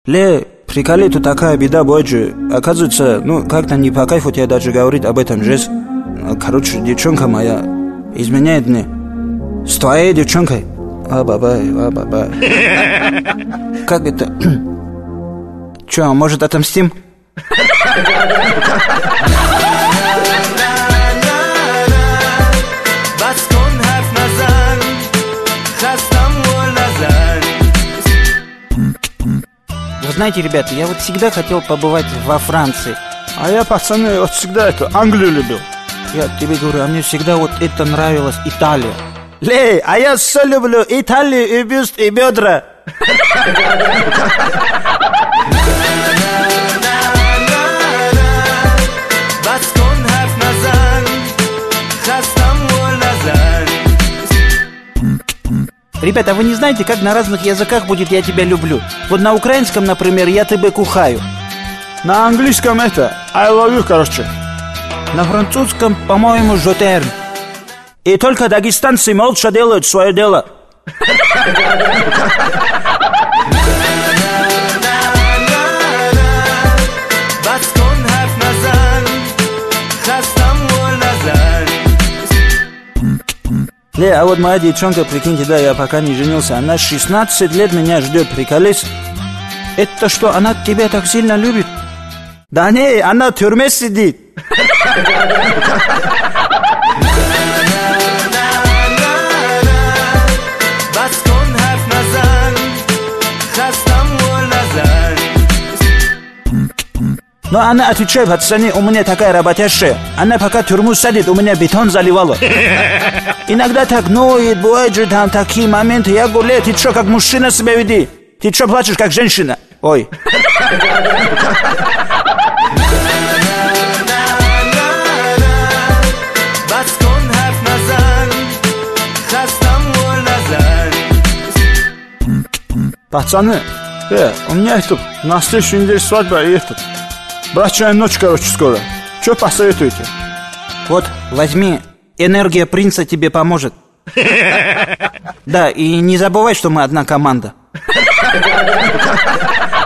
Ле, приколи, тут такая беда, Боджи. Оказывается, как-то не по кайфу тебе даже говорить об этом, жесть. Короче, девчонка моя изменяет мне с твоей девчонкой. А-бабай. Как это? Че, может, отомстим? Вы знаете, ребята, я вот всегда хотел побывать во Франции. А я, пацаны, вот всегда Англию любил. Я тебе говорю, а мне всегда вот это нравилась Италия. Лей, а я все люблю Италию и бюст, и бедра. Ребята, вы не знаете, как на разных языках будет «я тебя люблю»? Вот на украинском, например, «я тебе кухаю». На английском I love you, короче. На французском, по-моему, «je t'aime». И только дагестанцы молча делают свое дело. А вот моя девчонка, прикиньте, да, я пока не женился, она 16 лет меня ждет, приколись. Это что, она тебя так сильно любит? Да не, она в тюрьме сидит. Но она отвечает, пацаны, у меня такая работящая. Она пока тюрьму садит, у меня бетон заливала. Иногда так ноет, бывает же там такие моменты. Я говорю, ты что, как мужчина себя веди? Ты что, плачешь, как женщина? Ой. Пацаны, у меня на следующей неделе свадьба и брачная ночь, короче, скоро. Что посоветуете? Вот, возьми, энергия принца тебе поможет. Да, и не забывай, что мы одна команда.